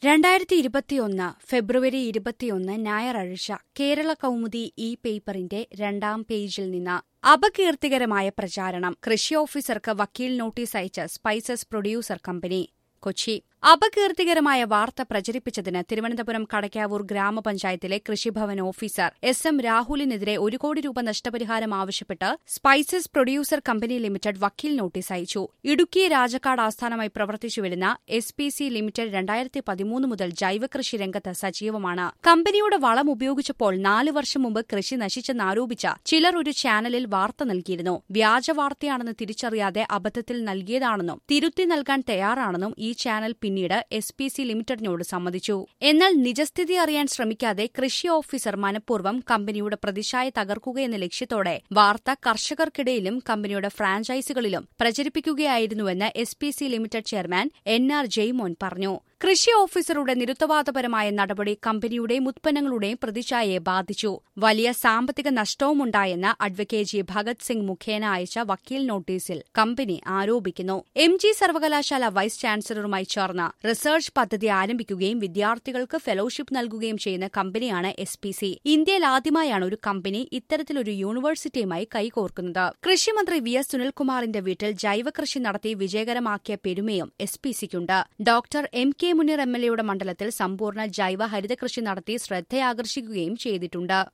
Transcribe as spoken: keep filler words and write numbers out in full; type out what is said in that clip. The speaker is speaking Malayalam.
രണ്ടായിരത്തി ഇരുപത്തിയൊന്ന് ഫെബ്രുവരി ഇരുപത്തിയൊന്ന് ഞായറാഴ്ച കേരള കൗമുദി ഇ പേപ്പറിന്റെ രണ്ടാം പേജിൽ നിന്ന് അപകീർത്തികരമായ പ്രചാരണം. കൃഷി ഓഫീസർക്ക് വക്കീൽ നോട്ടീസ് അയച്ച് സ്പൈസസ് പ്രൊഡ്യൂസർ കമ്പനി. കൊച്ചി. അപകീർത്തികരമായ വാർത്ത പ്രചരിപ്പിച്ചതിന് തിരുവനന്തപുരം കടയ്ക്കാവൂർ ഗ്രാമപഞ്ചായത്തിലെ കൃഷിഭവൻ ഓഫീസർ എസ് എം രാഹുലിനെതിരെ ഒരു കോടി രൂപ നഷ്ടപരിഹാരം ആവശ്യപ്പെട്ട് സ്പൈസസ് പ്രൊഡ്യൂസർ കമ്പനി ലിമിറ്റഡ് വക്കീൽ നോട്ടീസ് അയച്ചു. ഇടുക്കി രാജക്കാട് ആസ്ഥാനമായി പ്രവർത്തിച്ചുവരുന്ന എസ് പി സി ലിമിറ്റഡ് രണ്ടായിരത്തി പതിമൂന്ന് മുതൽ ജൈവകൃഷി രംഗത്ത് സജീവമാണ്. കമ്പനിയുടെ വളം ഉപയോഗിച്ചപ്പോൾ നാല് വർഷം മുമ്പ് കൃഷി നശിച്ചെന്നാരോപിച്ച ചിലർ ഒരു ചാനലിൽ വാർത്ത നൽകിയിരുന്നു. വ്യാജ വാർത്തയാണെന്ന് തിരിച്ചറിയാതെ അബദ്ധത്തിൽ നൽകിയതാണെന്നും തിരുത്തി നൽകാൻ തയ്യാറാണെന്നും ഈ ചാനൽ പിന്നീട് എസ് പി സി ലിമിറ്റഡിനോട് സമ്മതിച്ചു. എന്നാൽ നിജസ്ഥിതി അറിയാൻ ശ്രമിക്കാതെ കൃഷി ഓഫീസർ മനഃപൂർവ്വം കമ്പനിയുടെ പ്രതിച്ഛായ തകർക്കുകയെന്ന ലക്ഷ്യത്തോടെ വാർത്ത കർഷകർക്കിടയിലും കമ്പനിയുടെ ഫ്രാഞ്ചൈസികളിലും പ്രചരിപ്പിക്കുകയായിരുന്നുവെന്ന് S P C limited chairman N R Jaimon പറഞ്ഞു. കൃഷി ഓഫീസറുടെ നിരുത്തരവാദപരമായ നടപടി കമ്പനിയുടെയും ഉത്പന്നങ്ങളുടെയും പ്രതിച്ഛായയെ ബാധിച്ചു. വലിയ സാമ്പത്തിക നഷ്ടവുമുണ്ടായെന്ന് അഡ്വക്കേറ്റ് ജി ഭഗത് സിംഗ് മുഖേന അയച്ച വക്കീൽ നോട്ടീസിൽ കമ്പനി ആരോപിക്കുന്നു. എം ജി സർവകലാശാല വൈസ് ചാൻസലറുമായി ചേർന്ന് റിസർച്ച് പദ്ധതി ആരംഭിക്കുകയും വിദ്യാർത്ഥികൾക്ക് ഫെലോഷിപ്പ് നൽകുകയും ചെയ്യുന്ന കമ്പനിയാണ് എസ് പി സി. ഇന്ത്യയിൽ ആദ്യമായാണ് ഒരു കമ്പനി ഇത്തരത്തിലൊരു യൂണിവേഴ്സിറ്റിയുമായി കൈകോർക്കുന്നത്. കൃഷിമന്ത്രി വി എസ് സുനിൽകുമാറിന്റെ വീട്ടിൽ ജൈവകൃഷി നടത്തി വിജയകരമാക്കിയ പെരുമയും എസ് പി സിക്കുണ്ട്. Doctor M K Muneer M L എയുടെ മണ്ഡലത്തിൽ സമ്പൂർണ്ണ ജൈവ ഹരിതകൃഷി നടത്തി ശ്രദ്ധയാകർഷിക്കുകയും ചെയ്തിട്ടുണ്ട്.